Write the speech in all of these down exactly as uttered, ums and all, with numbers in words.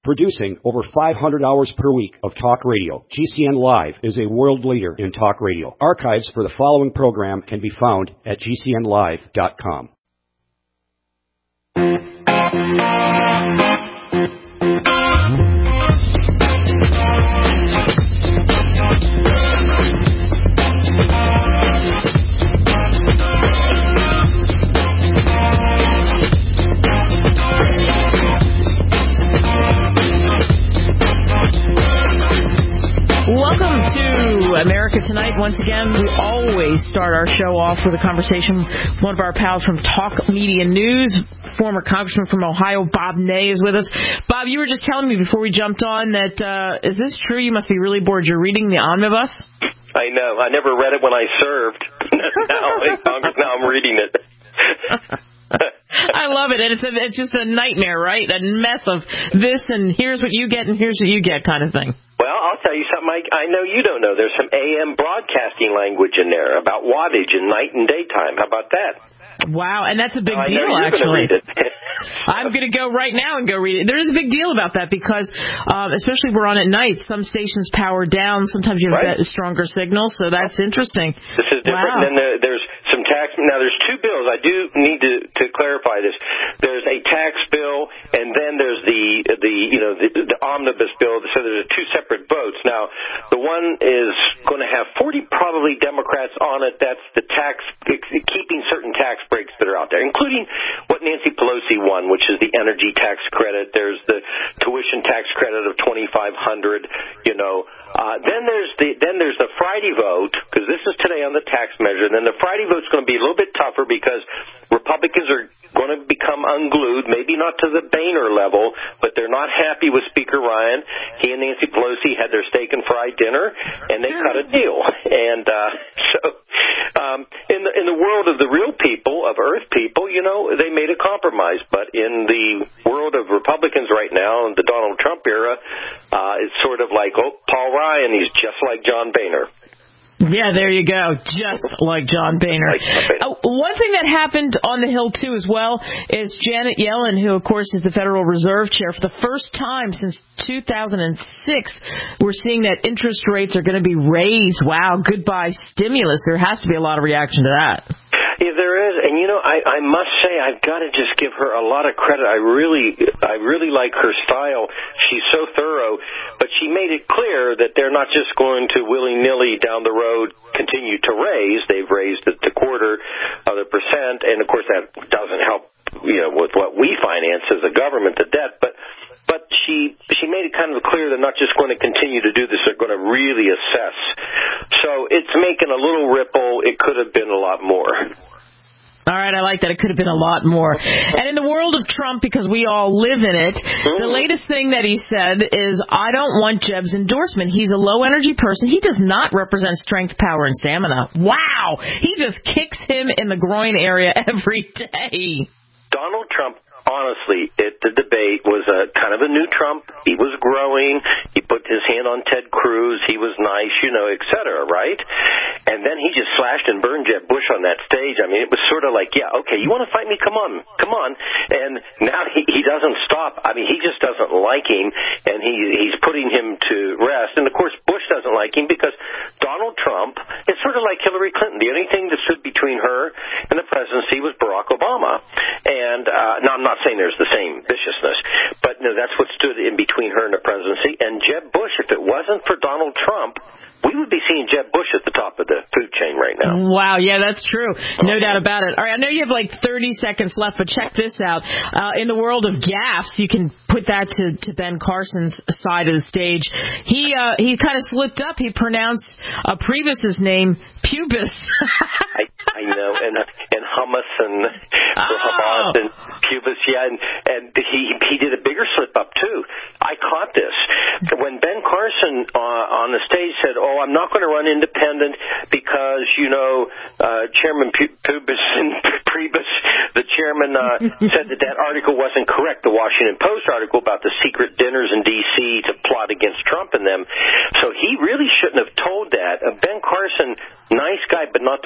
Producing over five hundred hours per week of talk radio, G C N Live is a world leader in talk radio. Archives for the following program can be found at G C N live dot com. Welcome to America Tonight. Once again, we always start our show off with a conversation. One of our pals from Talk Media News, former Congressman from Ohio, Bob Ney, is with us. Bob, you were just telling me before we jumped on that, uh, is this true? You must be really bored. You're reading the omnibus? I know. I never read it when I served. now, in Congress, now I'm reading it. I love it. And it's, a, it's just a nightmare, right? A mess of this and here's what you get and here's what you get kind of thing. Well, I'll tell you something I, I know you don't know. There's some A M broadcasting language in there about wattage and night and daytime. How about that? Wow, and that's a big I deal, know you're actually. Read it. I'm going to go right now and go read it. There is a big deal about that because, uh, especially we're on at night, some stations power down. Sometimes you have right. stronger signals, so that's interesting. This is different. Wow. And then there, there's some tax. Now, there's two bills. I do need to, to clarify this. There's a tax bill, and then there's the, the you know, the, the omnibus bill. So there's two separate votes. Now, the one is going to have forty probably Democrats on it. That's the tax, keeping certain tax breaks that are out there, including what Nancy Pelosi won, which is the energy tax credit. There's the tuition tax credit of twenty-five hundred dollars, you know. Uh, then there's the then there's the Friday vote, because this is today on the tax measure. And then the Friday vote's going to be a little bit tougher because Republicans are going to become unglued, maybe not to the Boehner level, but they're not happy with Speaker Ryan. He and Nancy Pelosi had their steak and fried dinner, and they cut a deal. And uh, so um, in the in the world of the real people, of Earth people, you know, they made a compromise. But in the world of Republicans right now, in the Donald Trump era, uh, it's sort of like, oh, Paul Ryan, he's just like John Boehner. Yeah, there you go. Just like John Boehner. Like John Boehner. Uh, one thing that happened on the Hill, too, as well, is Janet Yellen, who, of course, is the Federal Reserve Chair, for the first time since two thousand six, we're seeing that interest rates are going to be raised. Wow, goodbye stimulus. There has to be a lot of reaction to that. Yeah, there is, and you know, I, I must say, I've got to just give her a lot of credit. I really, I really like her style. She's so thorough, but she made it clear that they're not just going to willy-nilly down the road continue to raise. They've raised it to quarter of a percent, and of course that doesn't help, you know, with what we finance as a government, the debt, but. But she she made it kind of clear they're not just going to continue to do this, they're going to really assess. So it's making a little ripple. It could have been a lot more. All right, I like that. It could have been a lot more. And in the world of Trump, because we all live in it, mm. the latest thing that he said is, I don't want Jeb's endorsement. He's a low-energy person. He does not represent strength, power, and stamina. Wow! He just kicks him in the groin area every day. Donald Trump, honestly, it, the debate was a kind of a new Trump. He was growing. He put his hand on Ted Cruz. He was nice, you know, et cetera, right? And then he just slashed and burned Jeb Bush on that stage. I mean, it was sort of like, yeah, okay, you want to fight me? Come on, come on. And now he, he doesn't stop. I mean, he just doesn't like him, and he he's putting him to rest. And, of course, Bush doesn't like him because Donald Trump is sort of like Hillary Clinton. The only thing that stood between her and the presidency was Barack Obama. And uh, now I'm not saying there's the same viciousness, but no, that's what stood in between her and the presidency. And Jeb Bush, if it wasn't for Donald Trump, we would be seeing Jeb Bush at the top of the food chain right now. Wow, yeah, that's true. No doubt about it. All right, I know you have like thirty seconds left, but check this out. Uh, in the world of gaffes, you can put that to, to Ben Carson's side of the stage. He uh, he kind of slipped up. He pronounced uh, Priebus's name pubis. I, I know, and and hummus and for oh. Hamas and pubis, yeah, and and he he did a bigger slip up too. I caught this when Ben Carson uh, on the stage said, "Oh, I'm not going to run independent because you know uh, Chairman Pubis and Priebus, the chairman, uh, said that that article wasn't correct. The Washington Post article about the secret dinners in D C to plot against Trump and them. So he really shouldn't have told that. Uh, Ben Carson, nice guy, but not the brightest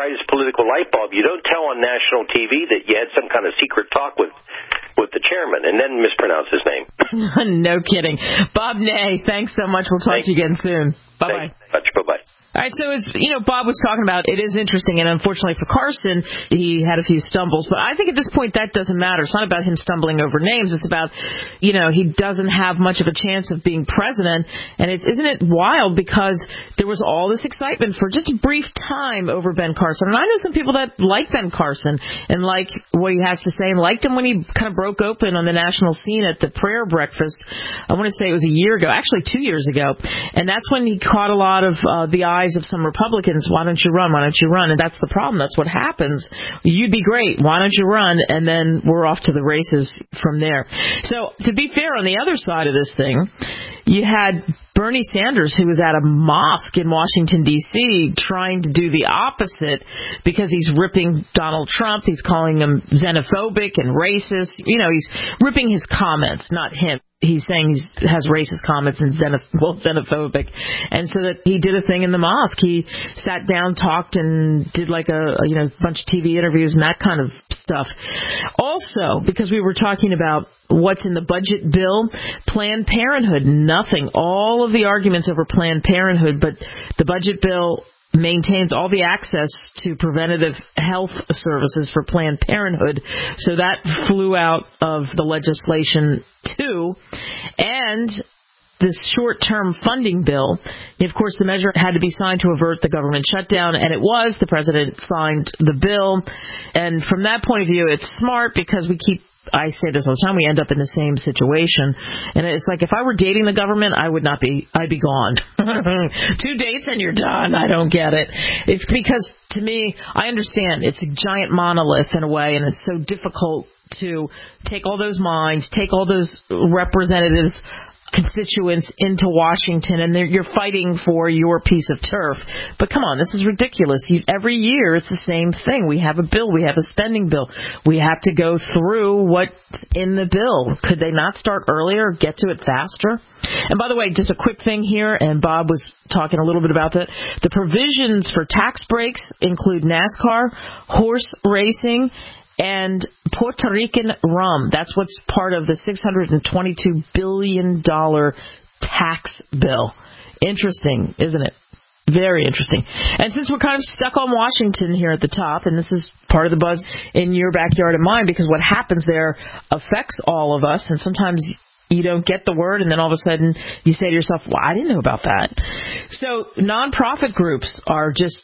brightest political light bulb. You don't tell on national T V that you had some kind of secret talk with with the chairman and then mispronounce his name. No kidding. Bob Ney, thanks so much. We'll talk Thanks. to you again soon. Bye-bye. Thanks. Bye-bye. All right, so as you know, Bob was talking about, it is interesting, and unfortunately for Carson, he had a few stumbles. But I think at this point that doesn't matter. It's not about him stumbling over names. It's about, you know, he doesn't have much of a chance of being president. And it, isn't it wild because there was all this excitement for just a brief time over Ben Carson. And I know some people that like Ben Carson and like what he has to say and liked him when he kind of broke open on the national scene at the prayer breakfast. I want to say it was a year ago, actually two years ago. And that's when he caught a lot of uh, the eyes of some Republicans. Why don't you run? Why don't you run? And that's the problem. That's what happens. You'd be great. Why don't you run? And then we're off to the races from there. So to be fair, on the other side of this thing, you had Bernie Sanders, who was at a mosque in Washington, D C, trying to do the opposite because he's ripping Donald Trump. He's calling him xenophobic and racist. You know, he's ripping his comments, not him. He's saying he has racist comments and xenoph- well, xenophobic. And so that he did a thing in the mosque. He sat down, talked, and did like a, a you know bunch of T V interviews and that kind of stuff. Also, because we were talking about what's in the budget bill, Planned Parenthood, nothing. All of the arguments over Planned Parenthood, but the budget bill maintains all the access to preventative health services for Planned Parenthood. So that flew out of the legislation, too. And this short-term funding bill, of course, the measure had to be signed to avert the government shutdown, and it was. The president signed the bill. And from that point of view, it's smart because we keep I say this all the time, we end up in the same situation. And it's like if I were dating the government, I would not be, I'd be gone. Two dates and you're done. I don't get it. It's because, to me, I understand it's a giant monolith in a way, and it's so difficult to take all those minds, take all those representatives, constituents into Washington, and you're fighting for your piece of turf. But come on, this is ridiculous. You, every year it's the same thing. We have a bill. We have a spending bill. We have to go through what's in the bill. Could they not start earlier, get to it faster? And by the way, just a quick thing here, and Bob was talking a little bit about that. The provisions for tax breaks include NASCAR, horse racing, and Puerto Rican rum. That's what's part of the six hundred twenty-two billion dollars tax bill. Interesting, isn't it? Very interesting. And since we're kind of stuck on Washington here at the top, and this is part of the buzz in your backyard and mine, because what happens there affects all of us, and sometimes you don't get the word, and then all of a sudden you say to yourself, well, I didn't know about that. So nonprofit groups are just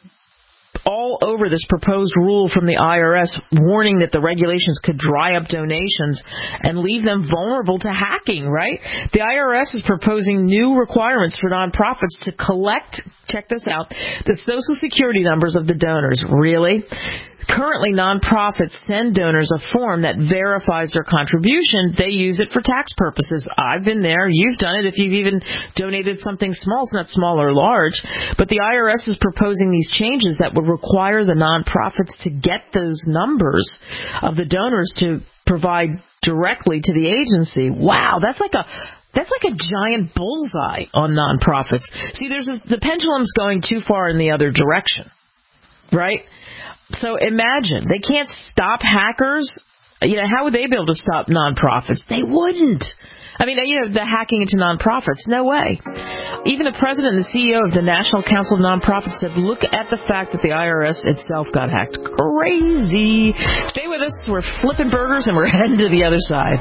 all over this proposed rule from the I R S, warning that the regulations could dry up donations and leave them vulnerable to hacking, right? The I R S is proposing new requirements for nonprofits to collect, check this out, the Social Security numbers of the donors. Really? Currently, nonprofits send donors a form that verifies their contribution. They use it for tax purposes. I've been there. You've done it. If you've even donated something small, it's not small or large. But the I R S is proposing these changes that would require the nonprofits to get those numbers of the donors to provide directly to the agency. Wow, that's like a That's like a giant bullseye on nonprofits. See, there's a, the pendulum's going too far in the other direction, right? So imagine, they can't stop hackers. You know, how would they be able to stop nonprofits? They wouldn't. I mean, you know, the hacking into nonprofits, no way. Even the president and the C E O of the National Council of Nonprofits said, look at the fact that the I R S itself got hacked. Crazy. Stay with us. We're flipping burgers and we're heading to the other side.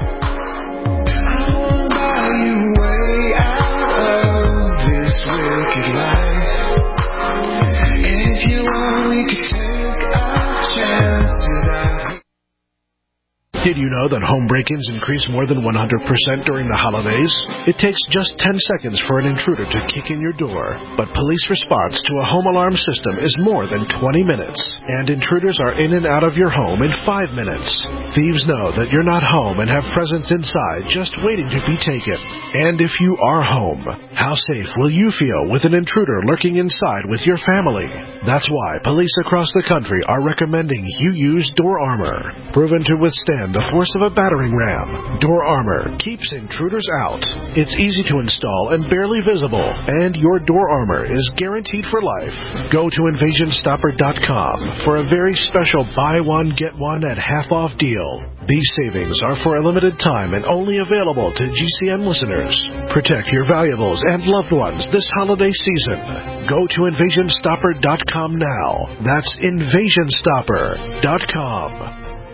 Way out of this wicked life. If you want, we could take our chances out. Did you know that home break-ins increase more than one hundred percent during the holidays? It takes just ten seconds for an intruder to kick in your door. But police response to a home alarm system is more than twenty minutes. And intruders are in and out of your home in five minutes. Thieves know that you're not home and have presents inside just waiting to be taken. And if you are home, how safe will you feel with an intruder lurking inside with your family? That's why police across the country are recommending you use Door Armor. Proven to withstand the the force of a battering ram. Door Armor keeps intruders out. It's easy to install and barely visible, and your door armor is guaranteed for life. Go to invasion stopper dot com for a very special buy one, get one at half off deal. These savings are for a limited time and only available to G C N listeners. Protect your valuables and loved ones this holiday season. Go to invasion stopper dot com now. That's invasion stopper dot com.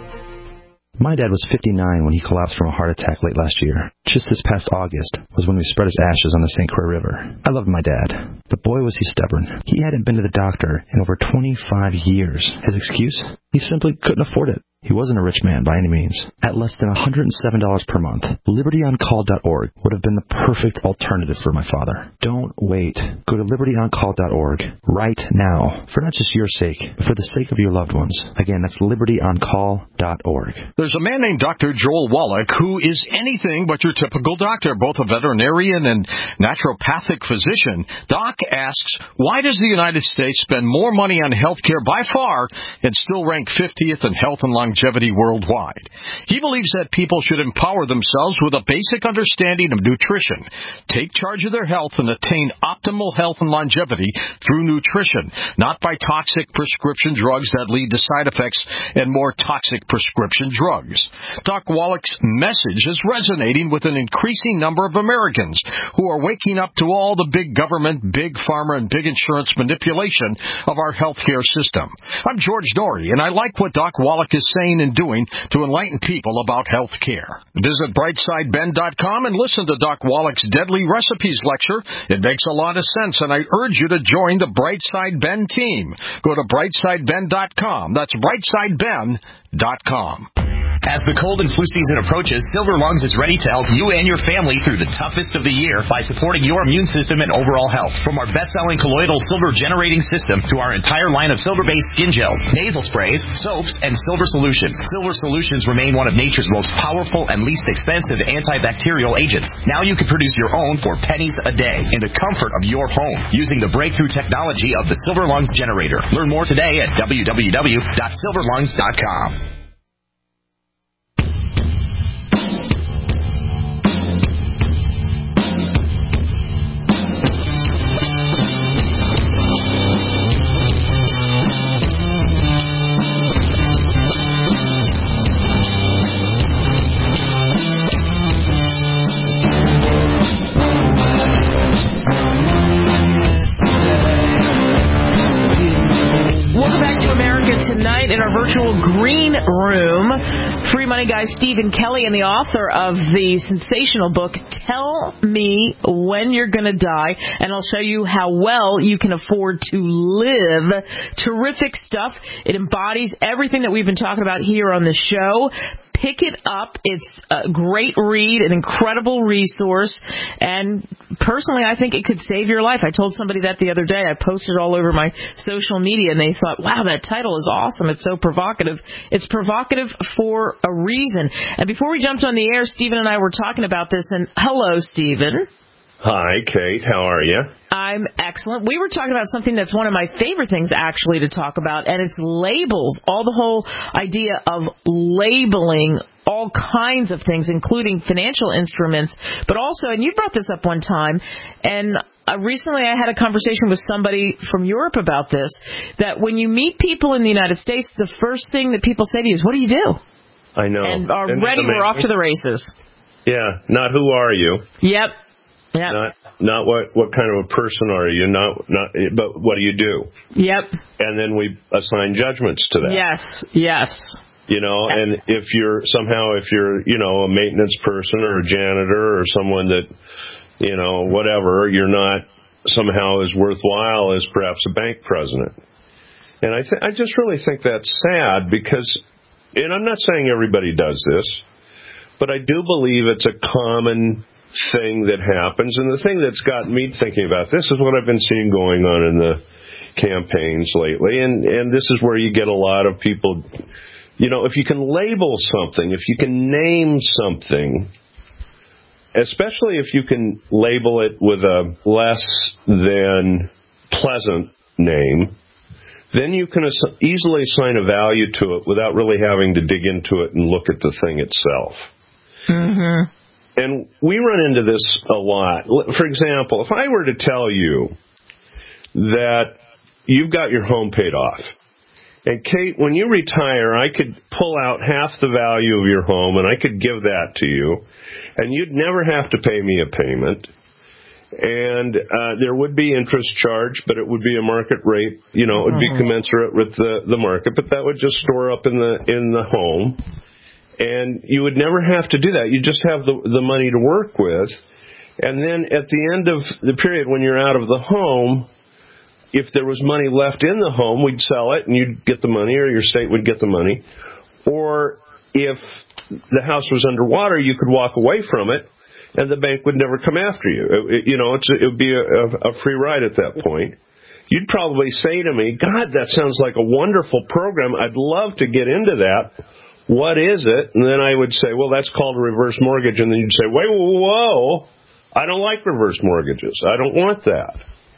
My dad was fifty-nine when he collapsed from a heart attack late last year. Just this past August was when we spread his ashes on the Saint Croix River. I loved my dad, but boy was he stubborn. He hadn't been to the doctor in over twenty-five years. His excuse? He simply couldn't afford it. He wasn't a rich man by any means. At less than one hundred seven dollars per month, liberty on call dot org would have been the perfect alternative for my father. Don't wait. Go to liberty on call dot org right now, for not just your sake, but for the sake of your loved ones. Again, that's liberty on call dot org. There's a man named Doctor Joel Wallach who is anything but your typical doctor, both a veterinarian and naturopathic physician. Doc asks, why does the United States spend more money on health care by far and still rank fiftieth in health and longevity worldwide? He believes that people should empower themselves with a basic understanding of nutrition, take charge of their health, and attain optimal health and longevity through nutrition, not by toxic prescription drugs that lead to side effects and more toxic prescription drugs. Doc Wallach's message is resonating with an increasing number of Americans who are waking up to all the big government, big pharma, and big insurance manipulation of our healthcare system. I'm George Norrie, and I like what Doc Wallach is saying and doing to enlighten people about health care. Visit brightside ben dot com and listen to Doc Wallach's Deadly Recipes lecture. It makes a lot of sense, and I urge you to join the Brightside Ben team. Go to brightside ben dot com. That's brightside ben dot com. As the cold and flu season approaches, Silver Lungs is ready to help you and your family through the toughest of the year by supporting your immune system and overall health. From our best-selling colloidal silver generating system to our entire line of silver-based skin gels, nasal sprays, soaps, and silver solutions. Silver solutions remain one of nature's most powerful and least expensive antibacterial agents. Now you can produce your own for pennies a day in the comfort of your home using the breakthrough technology of the Silver Lungs generator. Learn more today at w w w dot silver lungs dot com. In our virtual green room, free money guy Stephen Kelly and the author of the sensational book, Tell Me When You're Gonna Die, and I'll show you how well you can afford to live. Terrific stuff. It embodies everything that we've been talking about here on the show. Pick it up. It's a great read, an incredible resource, and personally, I think it could save your life. I told somebody that the other day. I posted all over my social media, and they thought, wow, that title is awesome. It's so provocative. It's provocative for a reason. And before we jumped on the air, Stephen and I were talking about this, and hello, Stephen. Hi, Kate. How are you? I'm excellent. We were talking about something that's one of my favorite things, actually, to talk about, and it's labels. All the whole idea of labeling all kinds of things, including financial instruments, but also, and you brought this up one time, and uh, recently I had a conversation with somebody from Europe about this, that when you meet people in the United States, the first thing that people say to you is, what do you do? I know. And already we're off to the races. Yeah, not who are you. Yep. Yep. Not not what what kind of a person are you, not not but what do you do? Yep. And then we assign judgments to that. Yes, yes. You know, and if you're somehow if you're, you know, a maintenance person or a janitor or someone that, you know, whatever, you're not somehow as worthwhile as perhaps a bank president. And I th- I just really think that's sad because, and I'm not saying everybody does this, but I do believe it's a common thing that happens. And the thing that's gotten me thinking about this is what I've been seeing going on in the campaigns lately. And, and this is where you get a lot of people, you know, if you can label something, if you can name something, especially if you can label it with a less than pleasant name, then you can ass- easily assign a value to it without really having to dig into it and look at the thing itself. Mm-hmm. And we run into this a lot. For example, if I were to tell you that you've got your home paid off, and Kate, when you retire, I could pull out half the value of your home and I could give that to you, and you'd never have to pay me a payment, and uh, there would be interest charged, but it would be a market rate. You know, it would be commensurate with the, the market, but that would just store up in the in the home. And you would never have to do that. You just have the the money to work with. And then at the end of the period when you're out of the home, if there was money left in the home, we'd sell it and you'd get the money, or your state would get the money. Or if the house was underwater, you could walk away from it and the bank would never come after you. It, it, you know, it's, it would be a, a free ride at that point. You'd probably say to me, God, that sounds like a wonderful program. I'd love to get into that. What is it? And then I would say, well, that's called a reverse mortgage. And then you'd say, wait, whoa, I don't like reverse mortgages. I don't want that.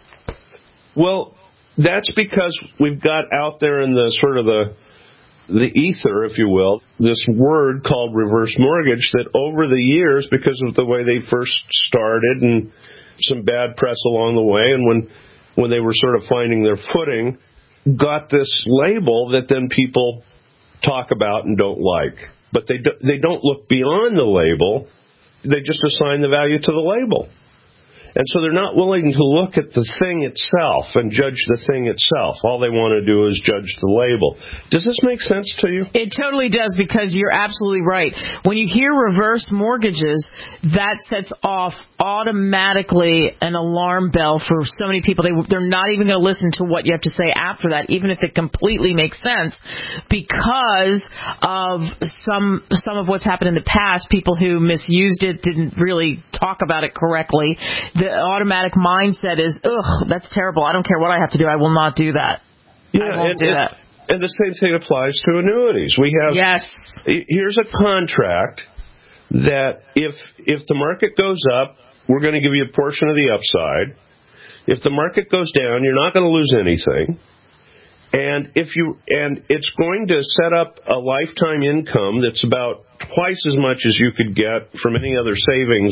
Well, that's because we've got out there in the sort of the the ether, if you will, this word called reverse mortgage that over the years, because of the way they first started and some bad press along the way, and when when they were sort of finding their footing, got this label that then people talk about and don't like. But they do, they don't look beyond the label. They just assign the value to the label. And so they're not willing to look at the thing itself and judge the thing itself. All they want to do is judge the label. Does this make sense to you? It totally does, because you're absolutely right. When you hear reverse mortgages, that sets off automatically an alarm bell for so many people. They, they're not even going to listen to what you have to say after that, even if it completely makes sense, because of some some of what's happened in the past. People who misused it, didn't really talk about it correctly. The automatic mindset is, ugh, that's terrible. I don't care what I have to do. I will not do that. Yeah, I won't and, do and, that. And the same thing applies to annuities. We have yes. Here's a contract that if if the market goes up, we're going to give you a portion of the upside. If the market goes down, you're not going to lose anything. And if you and it's going to set up a lifetime income that's about twice as much as you could get from any other savings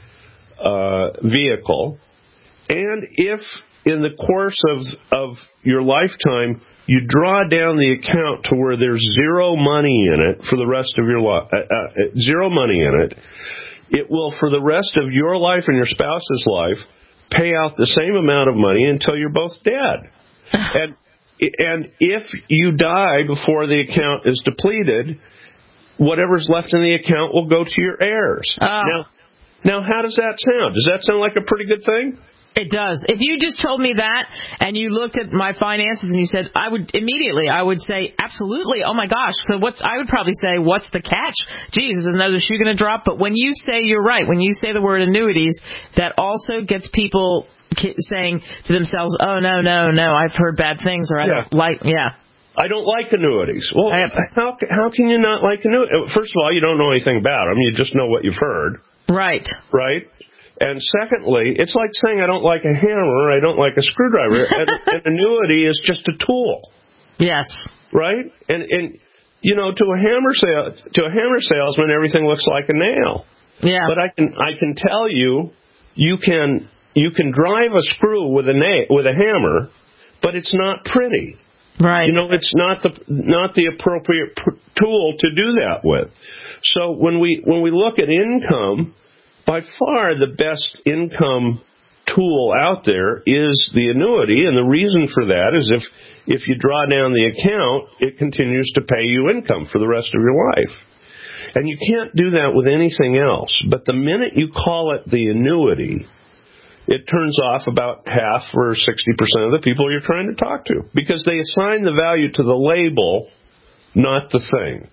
uh, vehicle. And if in the course of of your lifetime you draw down the account to where there's zero money in it for the rest of your life, uh, uh, zero money in it, it will for the rest of your life and your spouse's life pay out the same amount of money until you're both dead. and And if you die before the account is depleted, whatever's left in the account will go to your heirs. Oh. Now, now, how does that sound? Does that sound like a pretty good thing? It does. If you just told me that and you looked at my finances and you said, I would immediately, I would say, absolutely. Oh my gosh. So what's, I would probably say, what's the catch? Geez, is another shoe going to drop? But when you say, you're right, when you say the word annuities, that also gets people saying to themselves, oh, no, no, no, I've heard bad things, or I yeah. don't like, yeah. I don't like annuities. Well, have, how how can you not like annuities? First of all, you don't know anything about them. You just know what you've heard. Right. Right? And secondly, it's like saying I don't like a hammer or I don't like a screwdriver. an, an annuity is just a tool. Yes. Right? And, and you know, to a hammer sale, to a hammer salesman, everything looks like a nail. Yeah. But I can I can tell you, you can you can drive a screw with a na- with a hammer, but it's not pretty. Right. You know, it's not the not the appropriate pr- tool to do that with. So when we when we look at income, by far the best income tool out there is the annuity, and the reason for that is if if you draw down the account, it continues to pay you income for the rest of your life. And you can't do that with anything else. But the minute you call it the annuity, it turns off about half or sixty percent of the people you're trying to talk to, because they assign the value to the label, not the thing.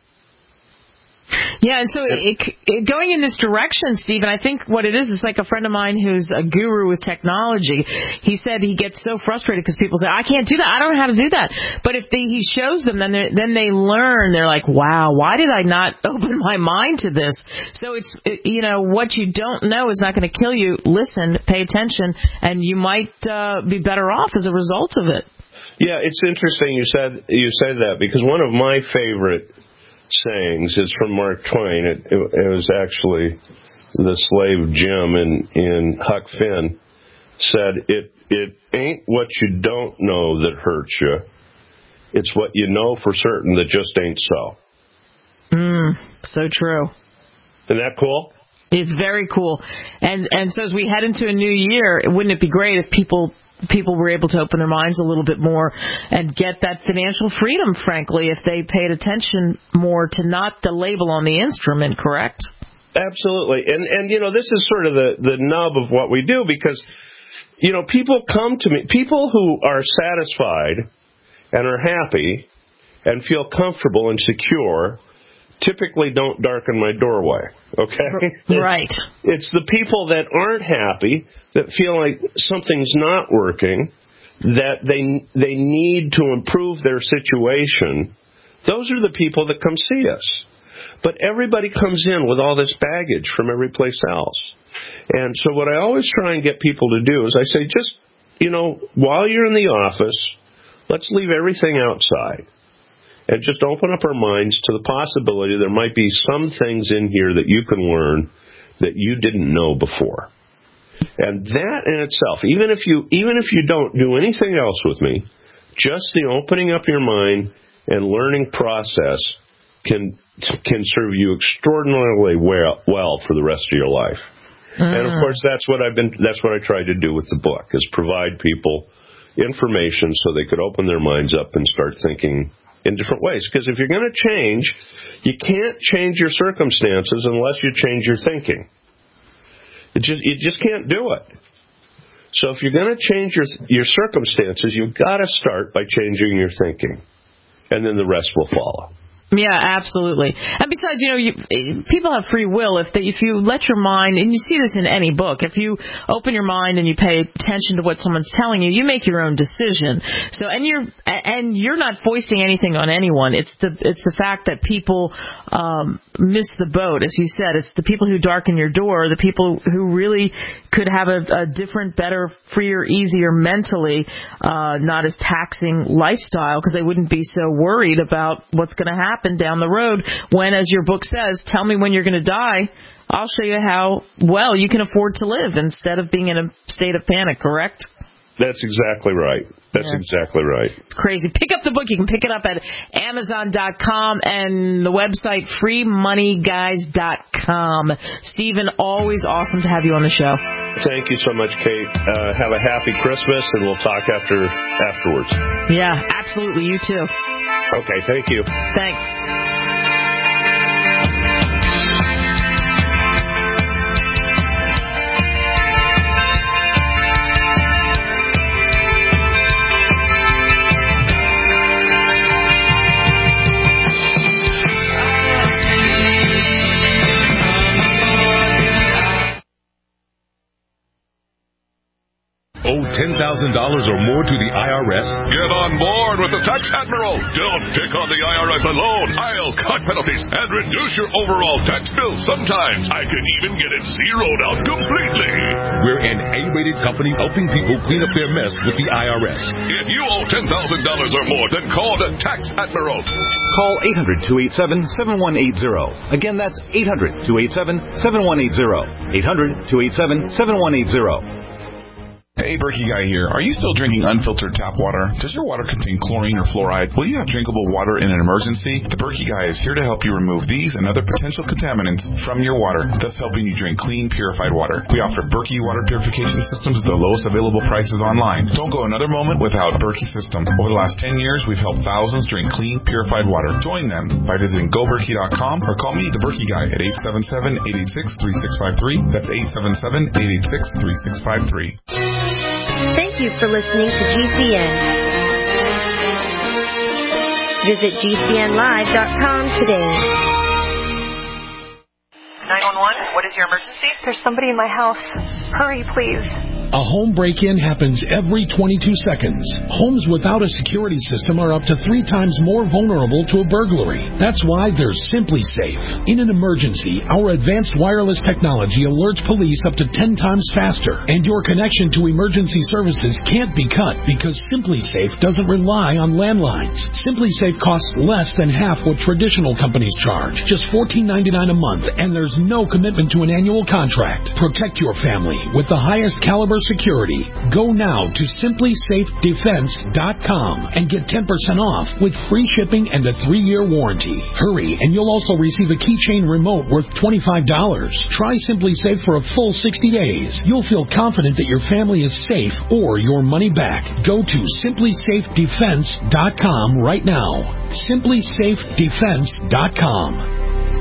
Yeah, and so it, it, going in this direction, Stephen, I think what it is, is like a friend of mine who's a guru with technology. He said he gets so frustrated because people say, I can't do that. I don't know how to do that. But if they, he shows them, then, then they learn. They're like, wow, why did I not open my mind to this? So it's, you know, what you don't know is not going to kill you. Listen, pay attention, and you might uh, be better off as a result of it. Yeah, it's interesting you said you say that, because one of my favorite sayings is from Mark Twain. It, it, it was actually the slave Jim in, in Huck Finn said, it, it ain't what you don't know that hurts you. It's what you know for certain that just ain't so. Mm, so true. Isn't that cool? It's very cool. And and so as we head into a new year, wouldn't it be great if people people were able to open their minds a little bit more and get that financial freedom, frankly, if they paid attention more to not the label on the instrument, correct? Absolutely. And, and you know, this is sort of the, the nub of what we do, because, you know, people come to me, people who are satisfied and are happy and feel comfortable and secure typically don't darken my doorway, okay? Right. It's, it's the people that aren't happy, that feel like something's not working, that they they need to improve their situation. Those are the people that come see us. But everybody comes in with all this baggage from every place else. And so what I always try and get people to do is I say, just, you know, while you're in the office, let's leave everything outside and just open up our minds to the possibility there might be some things in here that you can learn that you didn't know before. And that in itself, even if you even if you don't do anything else with me, just the opening up your mind and learning process can can serve you extraordinarily well, well for the rest of your life. Mm. And of course, that's what I've been. That's what I tried to do with the book, is provide people information so they could open their minds up and start thinking in different ways. Because if you're going to change, you can't change your circumstances unless you change your thinking. It just, you just can't do it. So if you're going to change your your circumstances, you've got to start by changing your thinking, and then the rest will follow. Yeah, absolutely. And besides, you know, you, people have free will. If they, if you let your mind, and you see this in any book, if you open your mind and you pay attention to what someone's telling you, you make your own decision. So, and you're and you're not foisting anything on anyone. It's the it's the fact that people um, miss the boat, as you said. It's the people who darken your door, the people who really could have a, a different, better, freer, easier, mentally, uh, not as taxing lifestyle, because they wouldn't be so worried about what's going to happen down the road when, as your book says, tell me when you're going to die. I'll show you how well you can afford to live instead of being in a state of panic, correct? That's exactly right. That's yeah. exactly right. It's crazy. Pick up the book. You can pick it up at Amazon dot com and the website free money guys dot com. Stephen, always awesome to have you on the show. Thank you so much, Kate. Uh, have a happy Christmas, and we'll talk after afterwards. Yeah, absolutely. You too. Okay, thank you. Thanks. Owe ten thousand dollars or more to the I R S? Get on board with the Tax Admiral. Don't pick on the I R S alone. I'll cut penalties and reduce your overall tax bill. Sometimes I can even get it zeroed out completely. We're an A-rated company helping people clean up their mess with the I R S. If you owe ten thousand dollars or more, then call the Tax Admiral. Call eight hundred, two eight seven, seven one eight zero. Again, that's eight hundred, two eight seven, seven one eight zero. eight hundred, two eight seven, seven one eight zero. Hey, Berkey Guy here. Are you still drinking unfiltered tap water? Does your water contain chlorine or fluoride? Will you have drinkable water in an emergency? The Berkey Guy is here to help you remove these and other potential contaminants from your water, thus helping you drink clean, purified water. We offer Berkey water purification systems at the lowest available prices online. Don't go another moment without Berkey system. Over the last ten years, we've helped thousands drink clean, purified water. Join them by visiting go berkey dot com or call me, the Berkey Guy, at eight seven seven, eight eight six, three six five three. That's eight seven seven, eight eight six, three six five three. Thank you for listening to G C N. Visit G C N live dot com today. nine one one. What is your emergency? There's somebody in my house. Hurry, please. A home break-in happens every twenty-two seconds. Homes without a security system are up to three times more vulnerable to a burglary. That's why there's Simply Safe. In an emergency, our advanced wireless technology alerts police up to ten times faster, and your connection to emergency services can't be cut because Simply Safe doesn't rely on landlines. Simply Safe costs less than half what traditional companies charge, just fourteen ninety-nine a month, and there's no commitment to an annual contract. Protect your family with the highest caliber security. Go now to simply safe defense dot com and get ten percent off with free shipping and a three-year warranty. Hurry, and you'll also receive a keychain remote worth twenty-five dollars. Try Simply Safe for a full sixty days. You'll feel confident that your family is safe or your money back. Go to simply safe defense dot com right now. simply safe defense dot com.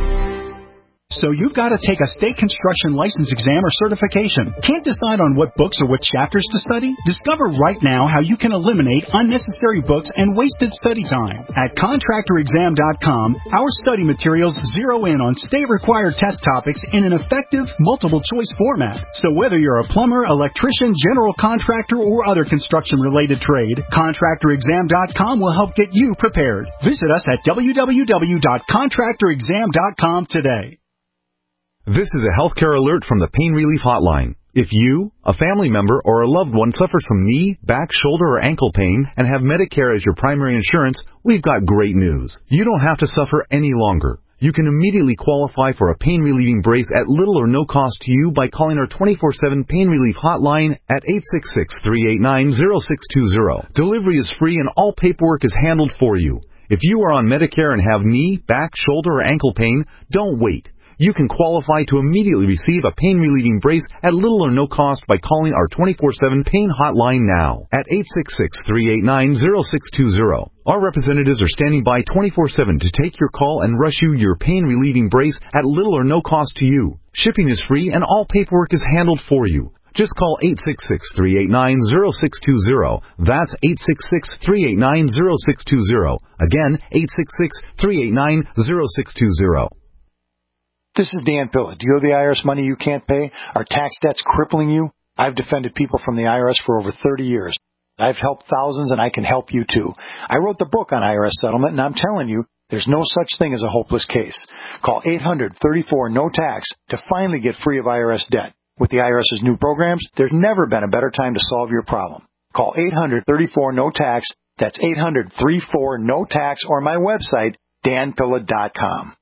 So you've got to take a state construction license exam or certification. Can't decide on what books or what chapters to study? Discover right now how you can eliminate unnecessary books and wasted study time. At contractor exam dot com, our study materials zero in on state-required test topics in an effective, multiple-choice format. So whether you're a plumber, electrician, general contractor, or other construction-related trade, contractor exam dot com will help get you prepared. Visit us at w w w dot contractor exam dot com today. This is a healthcare alert from the Pain Relief Hotline. If you, a family member, or a loved one suffers from knee, back, shoulder, or ankle pain and have Medicare as your primary insurance, we've got great news. You don't have to suffer any longer. You can immediately qualify for a pain-relieving brace at little or no cost to you by calling our twenty-four seven Pain Relief Hotline at eight six six, three eight nine, zero six two zero. Delivery is free and all paperwork is handled for you. If you are on Medicare and have knee, back, shoulder, or ankle pain, don't wait. You can qualify to immediately receive a pain-relieving brace at little or no cost by calling our twenty-four seven Pain Hotline now at eight six six, three eight nine, zero six two zero. Our representatives are standing by twenty-four seven to take your call and rush you your pain-relieving brace at little or no cost to you. Shipping is free and all paperwork is handled for you. Just call eight six six, three eight nine, zero six two zero. That's eight six six, three eight nine, zero six two zero. Again, eight six six, three eight nine, zero six two zero. This is Dan Pilla. Do you owe the I R S money you can't pay? Are tax debts crippling you? I've defended people from the I R S for over thirty years. I've helped thousands, and I can help you too. I wrote the book on I R S settlement, and I'm telling you, there's no such thing as a hopeless case. Call eight hundred, thirty-four, no tax to finally get free of I R S debt. With the IRS's new programs, there's never been a better time to solve your problem. Call eight hundred, thirty-four, no tax. That's eight hundred, thirty-four, no tax, or my website, dan pilla dot com.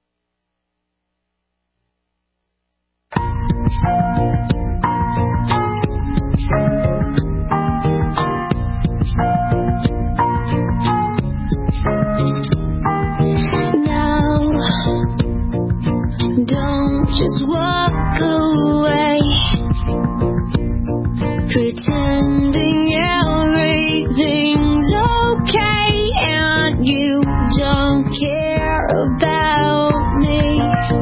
Now, don't just walk away, pretending everything's okay and you don't care about me.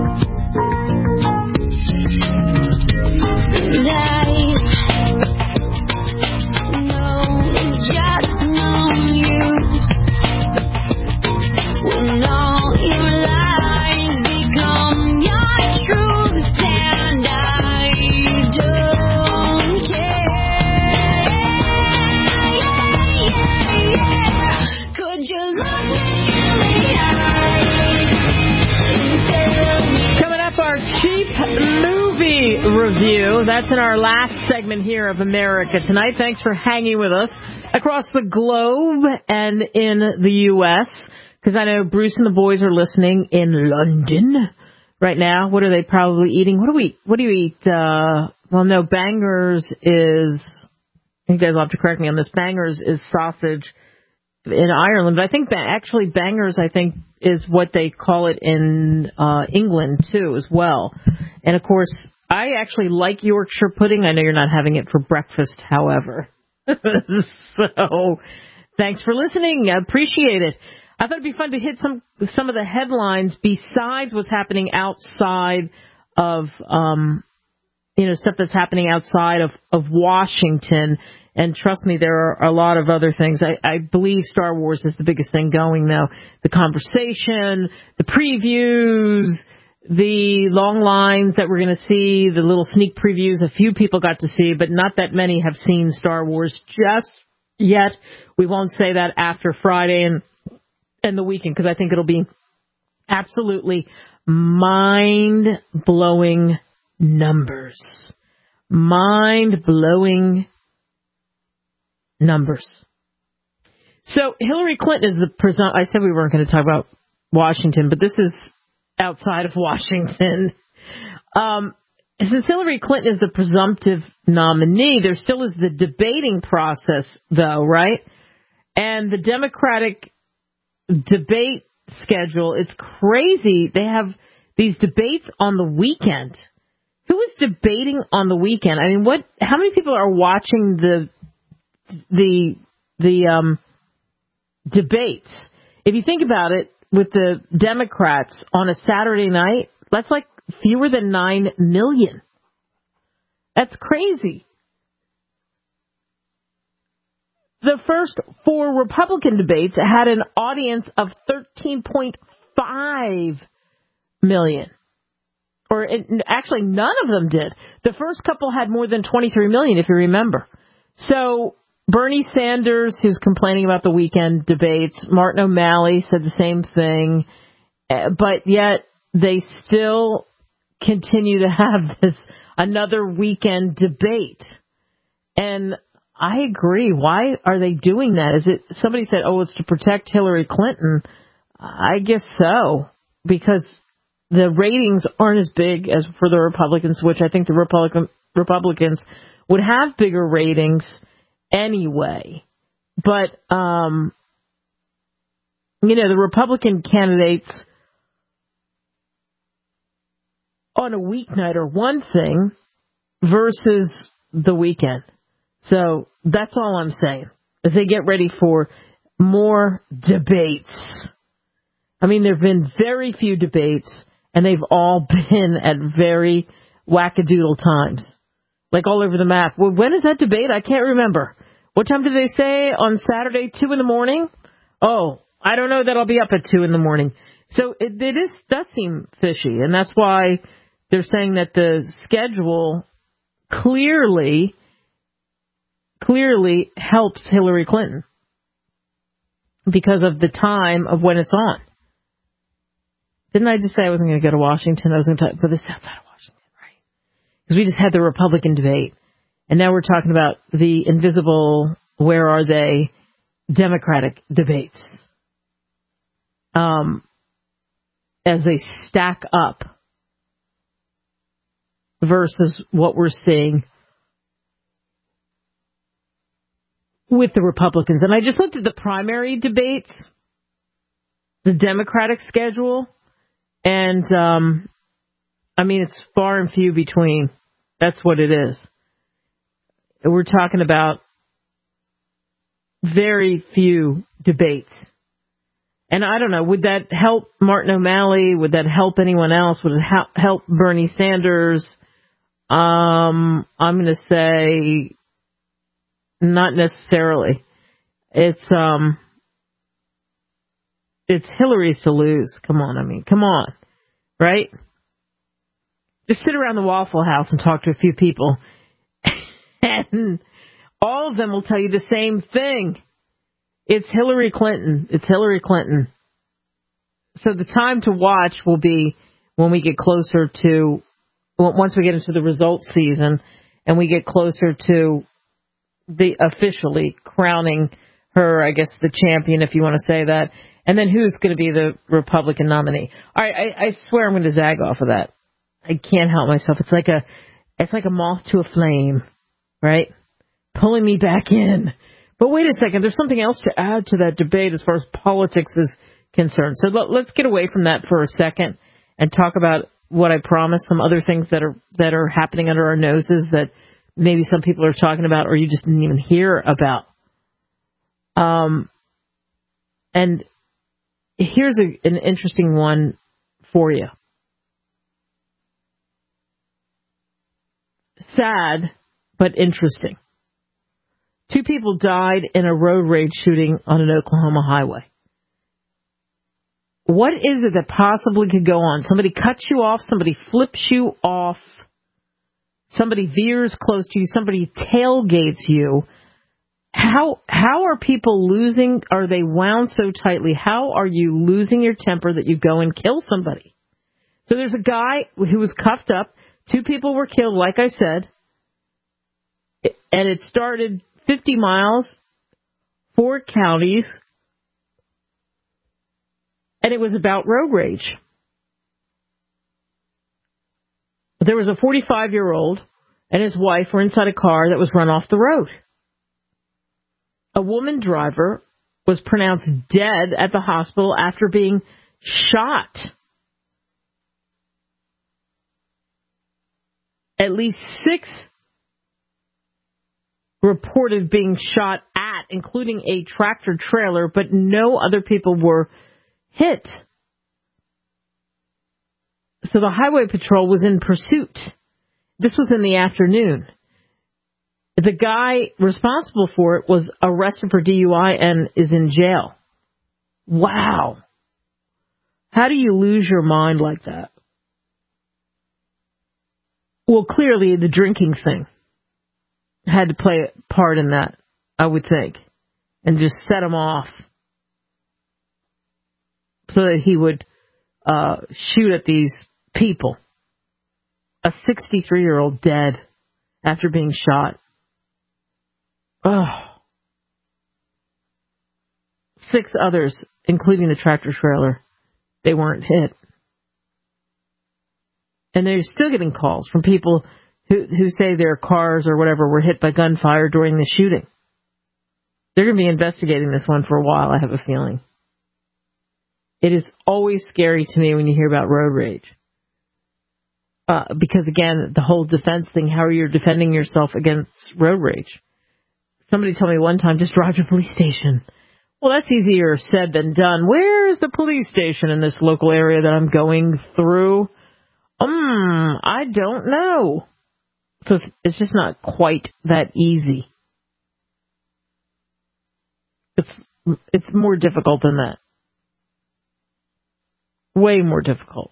Review. That's in our last segment here of America Tonight. Thanks for hanging with us across the globe and in the U S because I know Bruce and the boys are listening in London right now. What are they probably eating? What do we What do you eat? Uh, well, no, Bangers is. You guys will have to correct me on this. Bangers is sausage in Ireland, but I think that actually Bangers, I think, is what they call it in uh, England too, as well. And of course, I actually like Yorkshire pudding. I know you're not having it for breakfast, however. So, thanks for listening. I appreciate it. I thought it'd be fun to hit some some of the headlines besides what's happening outside of, um, you know, stuff that's happening outside of, of Washington. And trust me, there are a lot of other things. I, I believe Star Wars is the biggest thing going, though. The conversation, the previews, the long lines that we're going to see, the little sneak previews, a few people got to see, but not that many have seen Star Wars just yet. We won't say that after Friday and, and the weekend, because I think it'll be absolutely mind-blowing numbers. Mind-blowing numbers. So Hillary Clinton is the presum- I said we weren't going to talk about Washington, but this is outside of Washington. Um, since Hillary Clinton is the presumptive nominee, there still is the debating process, though, right? And the Democratic debate schedule, it's crazy. They have these debates on the weekend. Who is debating on the weekend? I mean, what? How many people are watching the the the um, debates? If you think about it, with the Democrats on a Saturday night, that's like fewer than nine million. That's crazy. The first four Republican debates had an audience of thirteen point five million. Or it, actually, none of them did. The first couple had more than twenty-three million, if you remember. So Bernie Sanders, who's complaining about the weekend debates, Martin O'Malley said the same thing, but yet they still continue to have this another weekend debate. And I agree. Why are they doing that? Is it somebody said, oh, it's to protect Hillary Clinton? I guess so, because the ratings aren't as big as for the Republicans, which I think the Republican Republicans would have bigger ratings anyway. But, um, you know, the Republican candidates on a weeknight are one thing versus the weekend. So that's all I'm saying, as they get ready for more debates. I mean, there have been very few debates, and they've all been at very wackadoodle times, like all over the map. Well, when is that debate? I can't remember. What time did they say on Saturday? Two in the morning? Oh, I don't know that I'll be up at two in the morning. So it, it is does seem fishy, and that's why they're saying that the schedule clearly, clearly helps Hillary Clinton because of the time of when it's on. Didn't I just say I wasn't going to go to Washington? I was going to talk, but this is outside of Washington, right? Because we just had the Republican debate, and now we're talking about the invisible, where are they, Democratic debates. Um, as they stack up versus what we're seeing with the Republicans. And I just looked at the primary debates, the Democratic schedule, and, um, I mean, it's far and few between. That's what it is. We're talking about very few debates. And I don't know, would that help Martin O'Malley? Would that help anyone else? Would it ha- help Bernie Sanders? Um, I'm going to say not necessarily. It's, um, it's Hillary's to lose. Come on, I mean, come on, right? Just sit around the Waffle House and talk to a few people, and all of them will tell you the same thing. It's Hillary Clinton. It's Hillary Clinton. So the time to watch will be when we get closer to, once we get into the results season and we get closer to the officially crowning her, I guess, the champion, if you want to say that, and then who's going to be the Republican nominee. All right, I, I swear I'm going to zag off of that. I can't help myself. It's like a, it's like a moth to a flame, right? Pulling me back in. But wait a second, there's something else to add to that debate as far as politics is concerned. So let, let's get away from that for a second and talk about what I promised, some other things that are that are happening under our noses that maybe some people are talking about or you just didn't even hear about. Um, and here's a, an interesting one for you. Sad, but interesting. Two people died in a road rage shooting on an Oklahoma highway. What is it that possibly could go on? Somebody cuts you off, somebody flips you off, somebody veers close to you, somebody tailgates you. How how are people losing? Are they wound so tightly? How are you losing your temper that you go and kill somebody? So there's a guy who was cuffed up. Two people were killed, like I said. And it started fifty miles, four counties. And it was about road rage. There was a forty-five-year-old and his wife were inside a car that was run off the road. A woman driver was pronounced dead at the hospital after being shot. At least six reported being shot at, including a tractor trailer, but no other people were hit. So the highway patrol was in pursuit. This was in the afternoon. The guy responsible for it was arrested for D U I and is in jail. Wow. How do you lose your mind like that? Well, clearly the drinking thing had to play a part in that, I would think, and just set him off so that he would uh, shoot at these people. A sixty-three-year-old dead after being shot. Oh. Six others, including the tractor trailer, they weren't hit. And they're still getting calls from people who, who say their cars or whatever were hit by gunfire during the shooting. They're going to be investigating this one for a while, I have a feeling. It is always scary to me when you hear about road rage. Uh, because, again, the whole defense thing, how are you defending yourself against road rage? Somebody told me one time, just drive to the police station. Well, that's easier said than done. Where is the police station in this local area that I'm going through? Um, I don't know. So it's, it's just not quite that easy. It's it's more difficult than that. Way more difficult.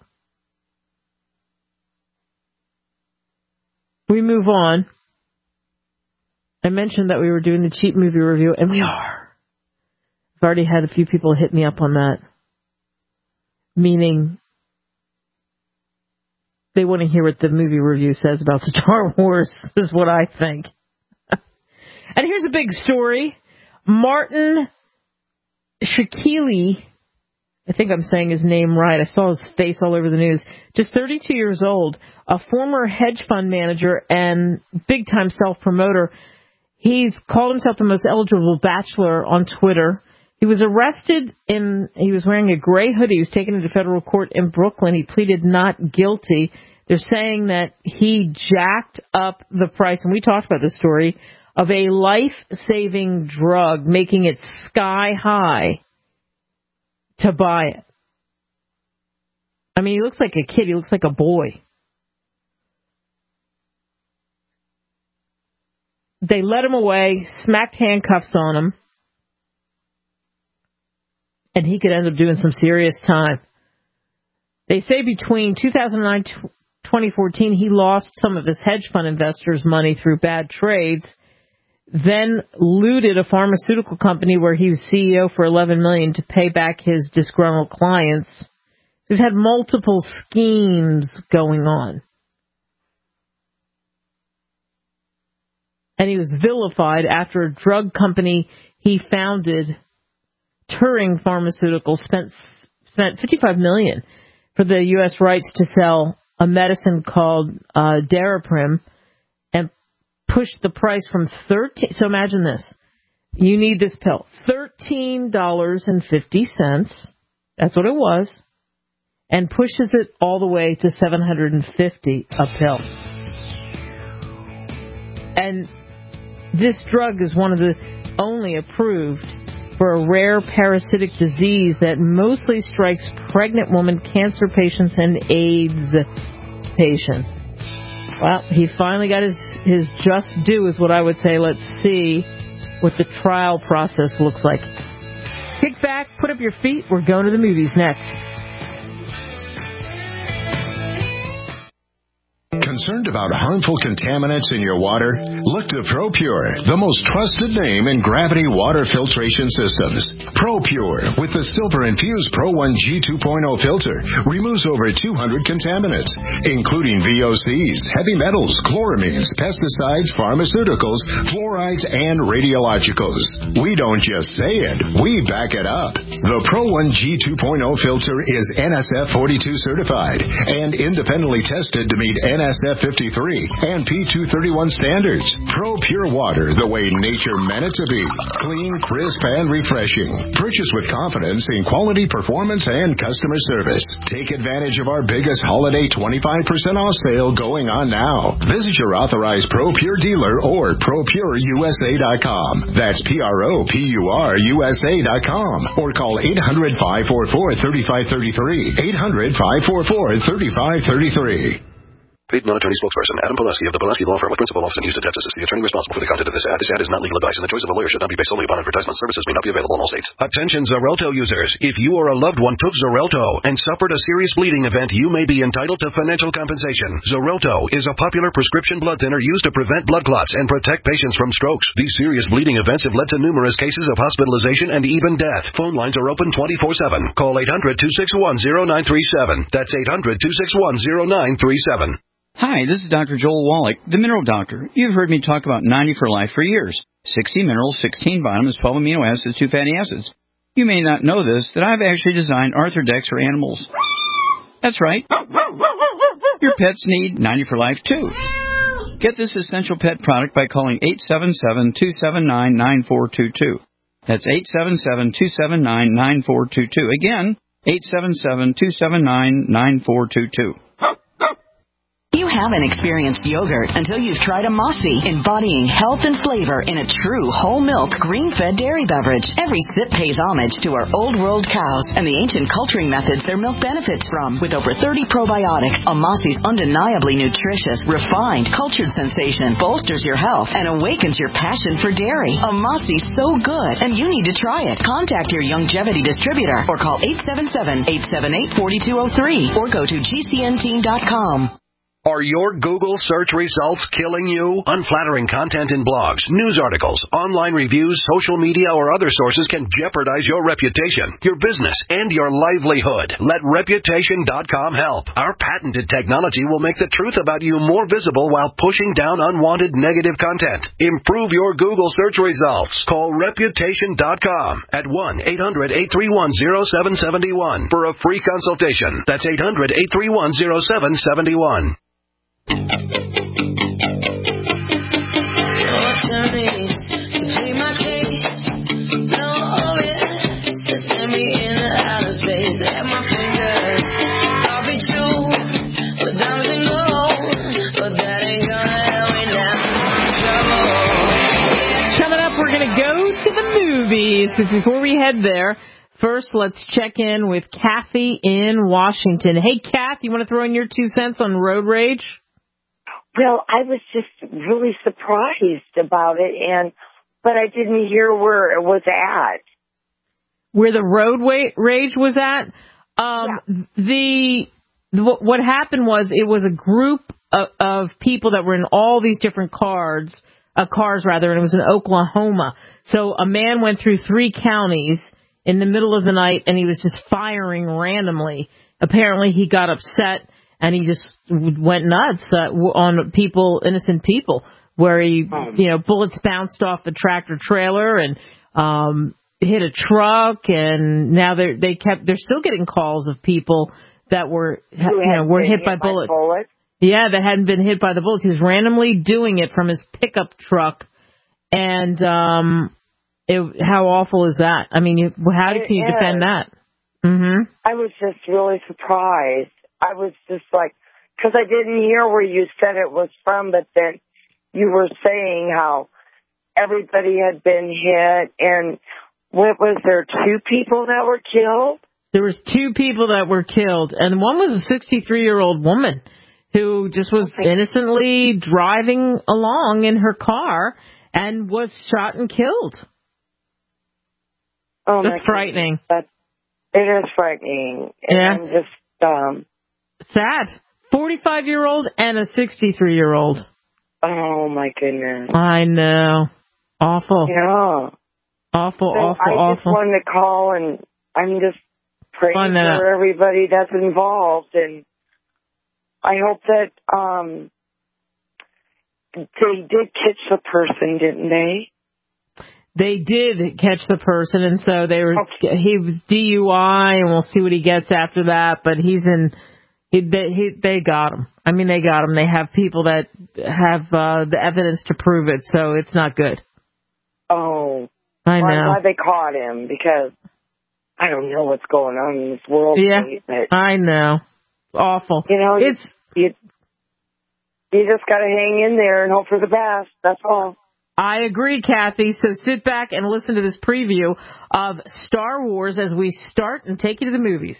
We move on. I mentioned that we were doing the cheap movie review, and we are. I've already had a few people hit me up on that. Meaning, they want to hear what the movie review says about Star Wars, is what I think. And here's a big story. Martin Shkreli, I think I'm saying his name right. I saw his face all over the news. Just thirty-two years old, a former hedge fund manager and big-time self-promoter. He's called himself the most eligible bachelor on Twitter. He was arrested in, he was wearing a gray hoodie. He was taken into federal court in Brooklyn. He pleaded not guilty. They're saying that he jacked up the price, and we talked about this story, of a life-saving drug, making it sky high to buy it. I mean, he looks like a kid. He looks like a boy. They let him away, smacked handcuffs on him, and he could end up doing some serious time. They say between two thousand nine and twenty fourteen, he lost some of his hedge fund investors' money through bad trades, then looted a pharmaceutical company where he was C E O for eleven million dollars to pay back his disgruntled clients. He's had multiple schemes going on. And he was vilified after a drug company he founded, Turing Pharmaceuticals, spent spent fifty-five million dollars for the U S rights to sell a medicine called uh, Daraprim, and pushed the price from thirteen. So imagine this: you need this pill, thirteen dollars and fifty cents. That's what it was, and pushes it all the way to seven hundred and fifty a pill. And this drug is one of the only approved for a rare parasitic disease that mostly strikes pregnant women, cancer patients, and AIDS patients. Well, he finally got his, his just due, is what I would say. Let's see what the trial process looks like. kick back, put up your feet. We're going to the movies next. Concerned about harmful contaminants in your water? Look to ProPure, the most trusted name in gravity water filtration systems. ProPure, with the silver-infused Pro one G two point oh filter, removes over two hundred contaminants, including V O Cs, heavy metals, chloramines, pesticides, pharmaceuticals, fluorides, and radiologicals. We don't just say it, we back it up. The Pro one G two point oh filter is N S F forty-two certified and independently tested to meet N S F fifty-three and P two thirty-one standards. Pro Pure Water, the way nature meant it to be. Clean, crisp, and refreshing. Purchase with confidence in quality, performance, and customer service. Take advantage of our biggest holiday twenty-five percent off sale going on now. Visit your authorized Pro Pure dealer or pro pure U S A dot com. That's P R O P U R U S A dot com. Or call eight hundred, five four four, three five three three. eight hundred, five four four, three five three three. Paid non-attorney spokesperson Adam Pulaski of the Pulaski Law Firm with principal office in Houston, Texas is the attorney responsible for the content of this ad. This ad is not legal advice, and the choice of a lawyer should not be based solely upon advertisement. Services may not be available in all states. Attention Xarelto users. If you or a loved one took Xarelto and suffered a serious bleeding event, you may be entitled to financial compensation. Xarelto is a popular prescription blood thinner used to prevent blood clots and protect patients from strokes. These serious bleeding events have led to numerous cases of hospitalization and even death. Phone lines are open twenty-four seven. Call eight hundred, two six one, zero nine three seven. That's eight hundred, two six one, zero nine three seven. Hi, this is Doctor Joel Wallach, the Mineral Doctor. You've heard me talk about ninety for Life for years. sixty minerals, sixteen vitamins, twelve amino acids, two fatty acids. You may not know this, that I've actually designed Arthrodex for animals. That's right. Your pets need ninety for Life, too. Get this essential pet product by calling eight seven seven, two seven nine, nine four two two. That's eight seven seven, two seven nine, nine four two two. Again, eight seven seven, two seven nine, nine four two two. You haven't experienced yogurt until you've tried a Mossy, embodying health and flavor in a true whole milk, green-fed dairy beverage. Every sip pays homage to our old world cows and the ancient culturing methods their milk benefits from. With over thirty probiotics, a Mossy's undeniably nutritious, refined, cultured sensation bolsters your health and awakens your passion for dairy. A Mossy's so good, and you need to try it. Contact your Youngevity distributor or call eight seven seven, eight seven eight, four two zero three or go to G C N team dot com. Are your Google search results killing you? Unflattering content in blogs, news articles, online reviews, social media, or other sources can jeopardize your reputation, your business, and your livelihood. Let Reputation dot com help. Our patented technology will make the truth about you more visible while pushing down unwanted negative content. Improve your Google search results. Call Reputation dot com at one eight hundred, eight three one, zero seven seven one for a free consultation. That's eight hundred, eight three one, zero seven seven one. What's her needs to plead my case? No obvious to send me in outer space. At my fingers, I'll be true with diamonds and gold, but that ain't gonna help me now. Trouble. Coming up, we're gonna go to the movies, but before we head there, first let's check in with Kathy in Washington. Hey, Kath, you want to throw in your two cents on road rage? Well, I was just really surprised about it, and but I didn't hear where it was at. Where the road rage was at? Um, yeah. The what happened was it was a group of, of people that were in all these different cars, uh, cars rather, and it was in Oklahoma. So a man went through three counties in the middle of the night, and he was just firing randomly. Apparently, he got upset. And he just went nuts uh, on people, innocent people, where he, you know, bullets bounced off the tractor trailer and um, hit a truck. And now they they kept they're still getting calls of people that were you know were hit, hit by, by bullets. bullets. Yeah, that hadn't been hit by the bullets. He was randomly doing it from his pickup truck. And um, it, how awful is that? I mean, you, how it can you is. defend that? Mm-hmm. I was just really surprised. I was just like, because I didn't hear where you said it was from, but then you were saying how everybody had been hit, and what was there, two people that were killed? There was two people that were killed, and one was a sixty-three-year-old woman who just was okay. innocently driving along in her car and was shot and killed. Oh, That's my frightening. That's, it is frightening. And Yeah. I'm just, um... sad. forty-five-year-old and a sixty-three-year-old. Oh, my goodness. I know. Awful. Yeah. Awful, So awful, I awful. just wanted to call, and I'm just praying Find for that out. everybody that's involved, and I hope that um they did catch the person, didn't they? They did catch the person, and so they were. Okay. He was D U I, and we'll see what he gets after that. But he's in. He, they, he, they got him. I mean, they got him. They have people that have uh, the evidence to prove it, so it's not good. Oh, I know. Well, I'm glad they caught him because I don't know what's going on in this world. Yeah, but, I know. Awful. You know, it's you, you just got to hang in there and hope for the best. That's all. I agree, Kathy. So sit back and listen to this preview of Star Wars as we start and take you to the movies.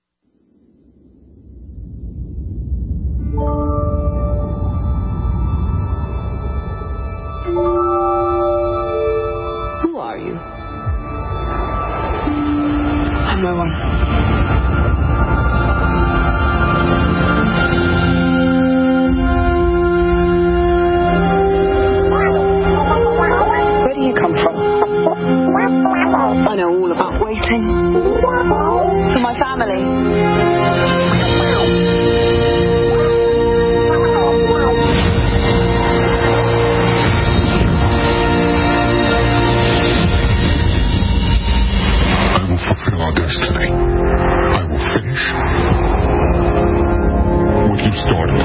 Who are you? I'm no one. Where do you come from? I know all about waiting. For my family. Fulfill our destiny. I will finish what you started.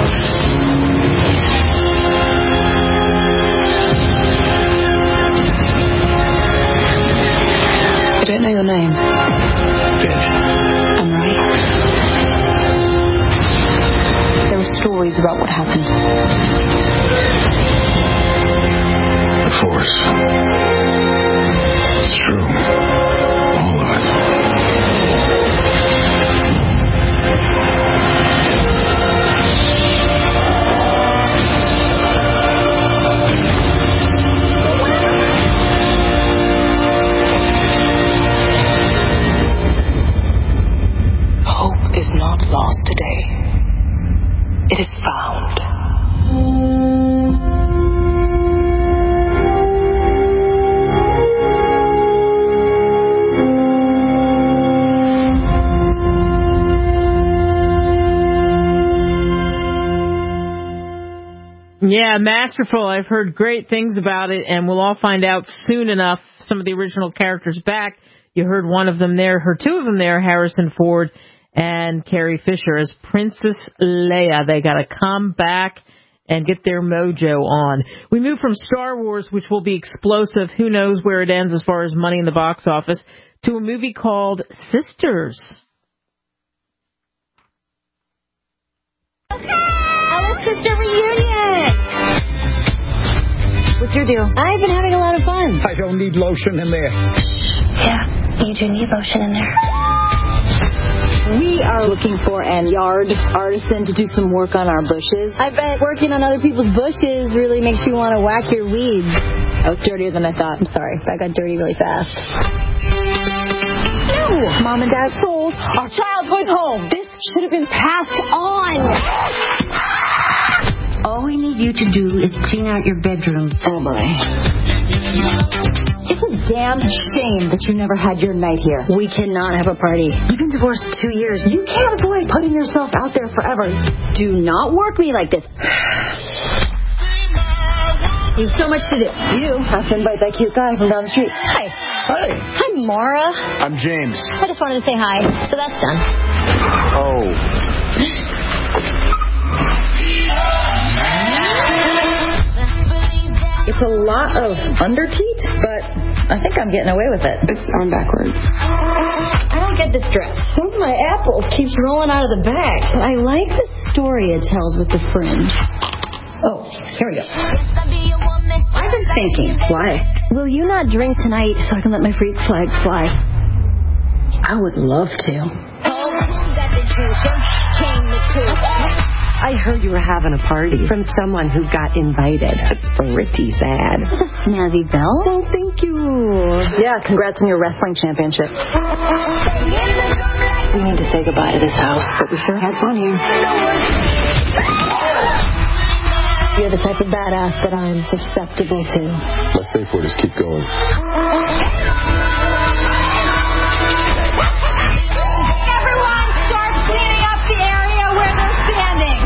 I don't know your name. Finn. I'm right. There are stories about what happened. The Force. It's true. Is not lost today. It is found. Yeah, masterful. I've heard great things about it, and we'll all find out soon enough. Some of the original characters back. You heard one of them there, heard two of them there, Harrison Ford and Carrie Fisher as Princess Leia. They got to come back and get their mojo on. We move from Star Wars, which will be explosive, who knows where it ends as far as money in the box office, to a movie called Sisters. Okay, Alice Sister Reunion. What's your deal? I've been having a lot of fun. I don't need lotion in there. Yeah, you do need lotion in there. We are looking for an yard artisan to do some work on our bushes. I bet working on other people's bushes really makes you want to whack your weeds. That was dirtier than I thought. I'm sorry. That got dirty really fast. No! Mom and Dad sold our childhood home. This should have been passed on. All we need you to do is clean out your bedroom. Oh, my. It's a damn shame that you never had your night here. We cannot have a party. You've been divorced two years. You can't avoid putting yourself out there forever. Do not work me like this. You've so much to do. You have to invite that cute guy from down the street. Hi. Hi. Hi, Mara. I'm James. I just wanted to say hi. So that's done. Oh. It's a lot of under-teat, but I think I'm getting away with it. It's going backwards. I don't get this dress. One of my apples keeps rolling out of the bag. But I like the story it tells with the fringe. Oh, here we go. I've been thinking. Why? Will you not drink tonight so I can let my freak flag fly? I would love to. I heard you were having a party from someone who got invited. That's pretty sad. Snazzy Belle? Oh, thank you. Yeah, congrats on your wrestling championship. We need to say goodbye to this house, but we sure had fun here. You're the type of badass that I'm susceptible to. Let's stay for it. Just keep going. Everyone, start cleaning up the area where they're standing.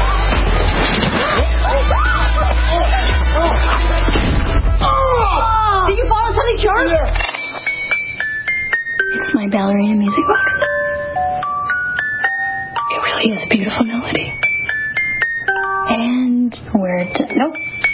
Oh! Did you fall into the shark? It's my ballerina music box. It really is a beautiful melody. And where to... Nope.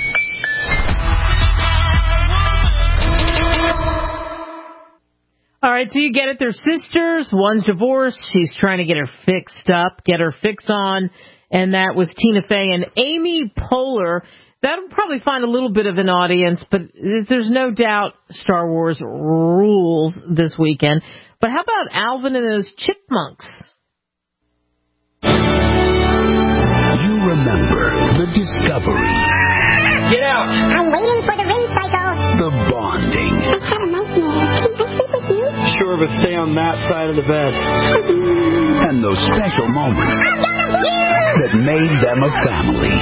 All right, so you get it. They're sisters. One's divorced. She's trying to get her fixed up, get her fix on. And that was Tina Fey and Amy Poehler. That'll probably find a little bit of an audience, but there's no doubt Star Wars rules this weekend. But how about Alvin and those chipmunks? You remember the discovery. Get out! I'm waiting for the ring cycle. The bonding. I had a nightmare. Can I sleep with you? Sure, but stay on that side of the bed. And those special moments that made them a family.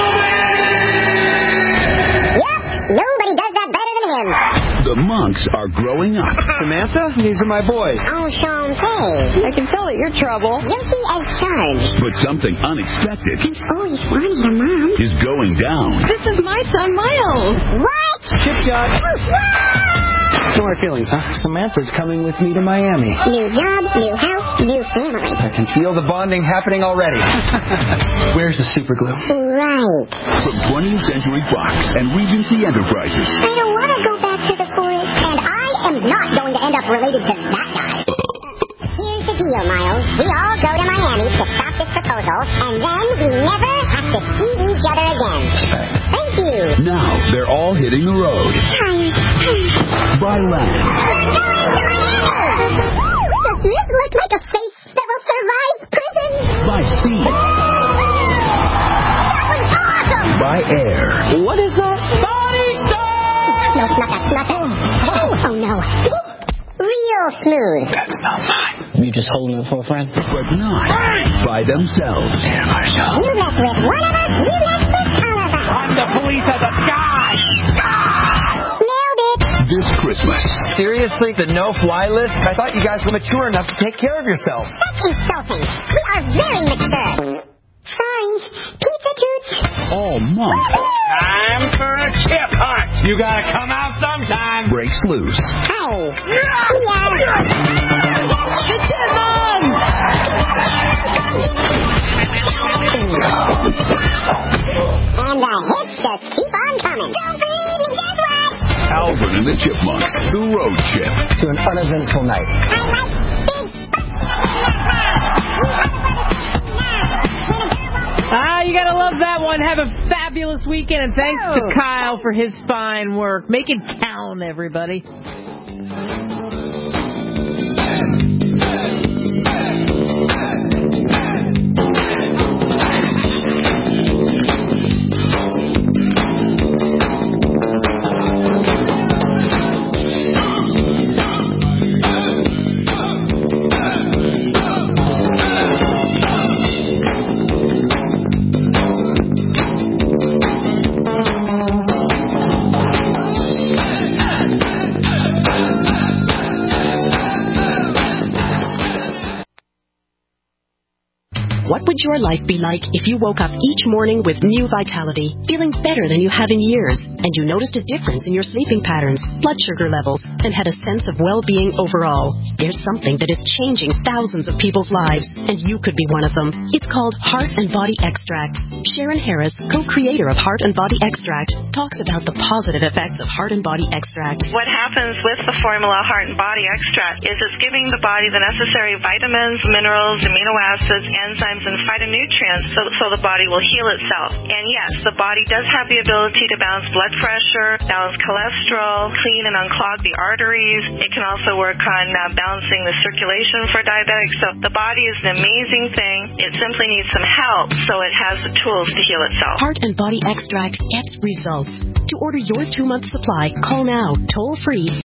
Nobody does that better than him. The monks are growing up. Samantha? These are my boys. Oh, Shantae. I can tell that you're trouble. Guilty as charged. But something unexpected I've always wanted a mom. is going down. This is my son, Miles. What? Chip shot. No hard feelings, huh? Samantha's coming with me to Miami. New job, new house, new family. I can feel the bonding happening already. Where's the super glue? Right. From twentieth Century Fox and Regency Enterprises. I don't want to go back to the forest, and I am not going to end up related to that guy. Here's the deal, Miles. We all go to Miami to stop this proposal, and then we never have to see each other again. Thank you. Now they're all hitting the road. By land. Does this look like a face that will survive prison? By sea. That was awesome! By air. What is that? Body star! No, it's not that. It's not that. Oh, oh no. Real smooth. That's not mine. You just holding it for a friend? But not by themselves. You mess with one of us, you mess with all of us. I'm the police of the sky! Nailed it. This Christmas. Seriously? The no-fly list? I thought you guys were mature enough to take care of yourselves. That's insulting. We are very mature. Sorry. Pizza toots. All monks. Time for a chip hunt. You gotta come out sometime. Breaks loose. Hey. Yeah. The chipmunks! And the hits just keep on coming. Don't believe me, guess what? Alvin and the Chipmunks, the road trip. To an uneventful night. I like big Ah, you gotta love that one. Have a fabulous weekend, and thanks oh. to Kyle for his fine work. Make it count, everybody. What would your life be like if you woke up each morning with new vitality, feeling better than you have in years, and you noticed a difference in your sleeping patterns, blood sugar levels, and had a sense of well-being overall? There's something that is changing thousands of people's lives, and you could be one of them. It's called Heart and Body Extract. Sharon Harris, co-creator of Heart and Body Extract, talks about the positive effects of Heart and Body Extract. What happens with the formula Heart and Body Extract is it's giving the body the necessary vitamins, minerals, amino acids, enzymes, and and phytonutrients so, so the body will heal itself. And yes, the body does have the ability to balance blood pressure, balance cholesterol, clean and unclog the arteries. It can also work on uh, balancing the circulation for diabetics. So the body is an amazing thing. It simply needs some help so it has the tools to heal itself. Heart and Body Extract gets results. To order your two-month supply, call now, toll-free,